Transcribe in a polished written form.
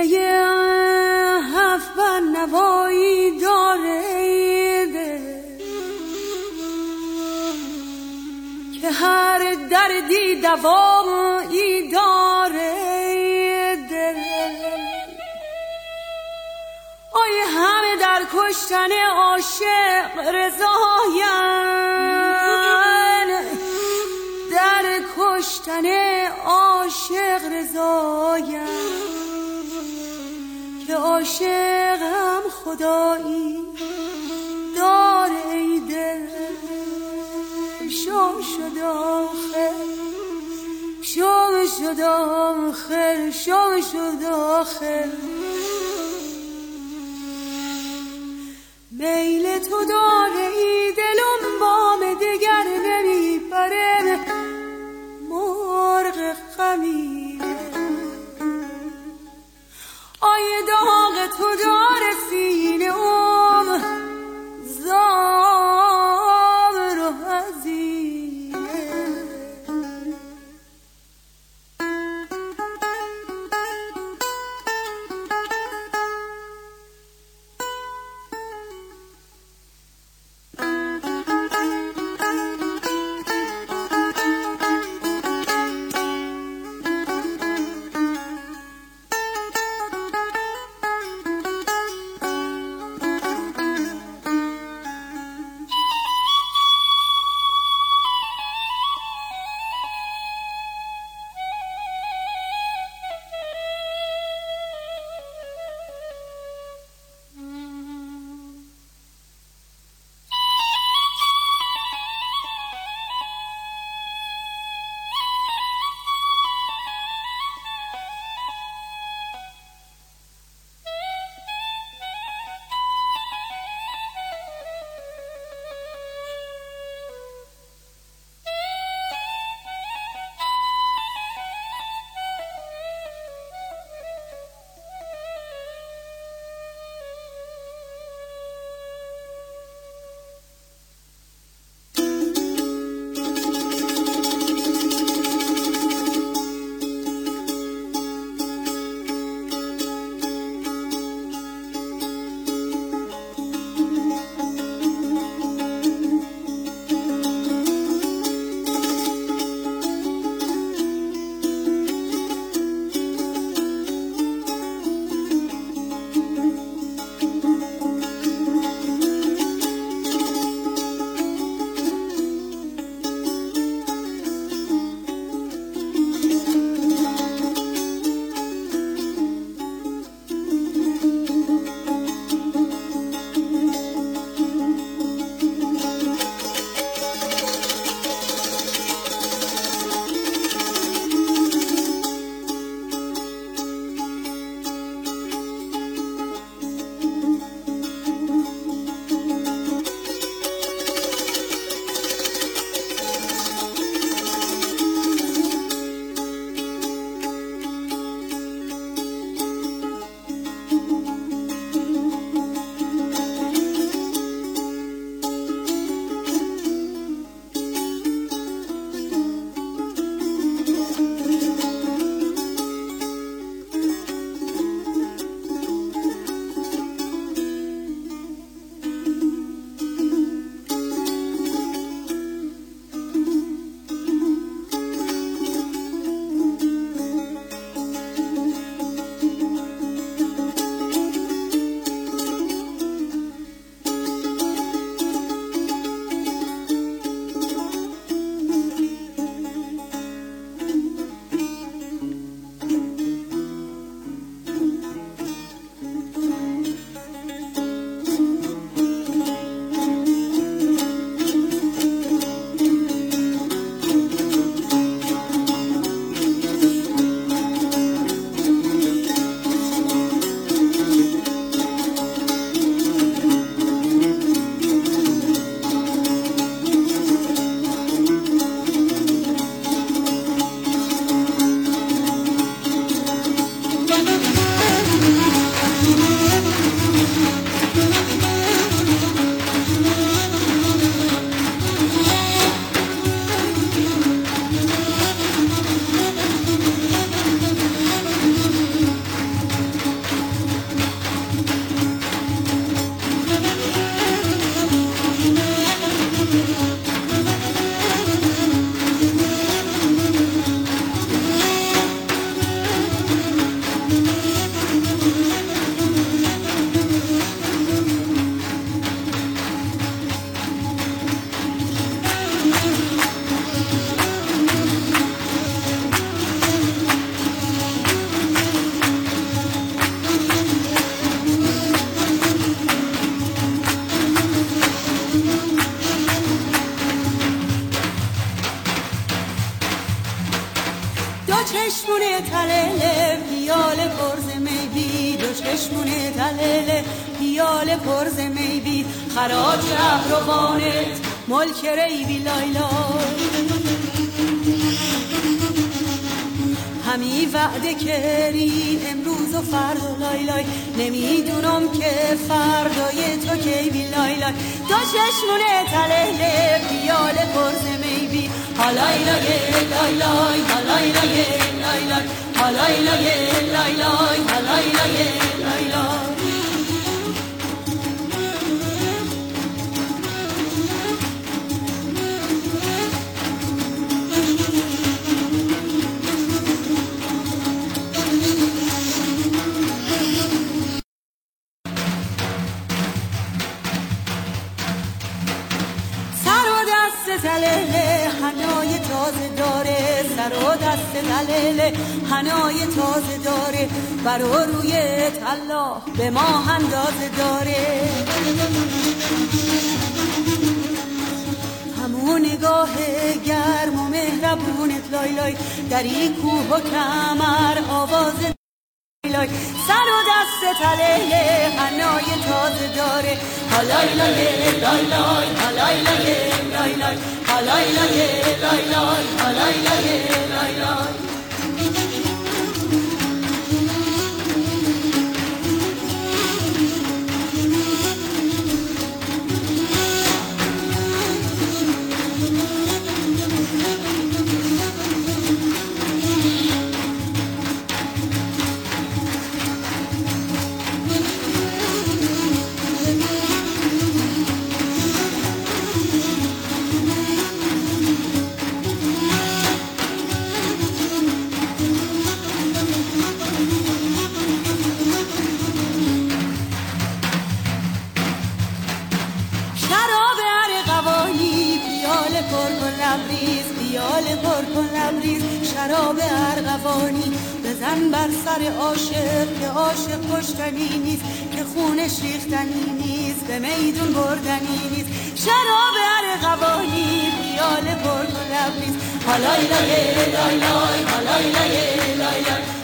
هفت بر نوایی داره که هر دردی دوایی داره دل. آی همه در کشتن عاشق رضاین، در کشتن عاشق رضاین، که عاشقم خدایی داره ای دل. شام شد آخر، شام شد آخر، شام شد آخر، میل تو داره ای دلم بام دگر نمیبره، مرغ خمیره. آی داغ تو داره فیل زار و هزیره. چشمونه تلله پیاله پرز میبی خراج ابروانت ملک ریبی لای لای همی وعده کردین امروز و فردا لای لای نمیدونم که فردای تو کی بی لای لای تو چشمونه تلله پیاله پرز میبی حالای لای لای لای حالای لای لای لای حالای لای لای لای حالای لای لای لای تلله حنای تازه داره سر و دست تلله حنای تازه داره برا روی طلا به ما اندازه داره همون نگاه گرم و مهربونت لای لای در این کوه و کمر آواز لای سر و دست تلله حنای تازه داره حالای لای لای لای حالای لای لای لای حالای لای لای لای حالای لای لای لای پیاله پر کن لبریز شراب ارغوانی بزن بر سر عاشق که عاشق کشتنی نیست که خونش ریختنی نیست به میدون بردنی نیست شراب ارغوانی پیاله پر کن لبریز حالای لای لای لای حالای لای لای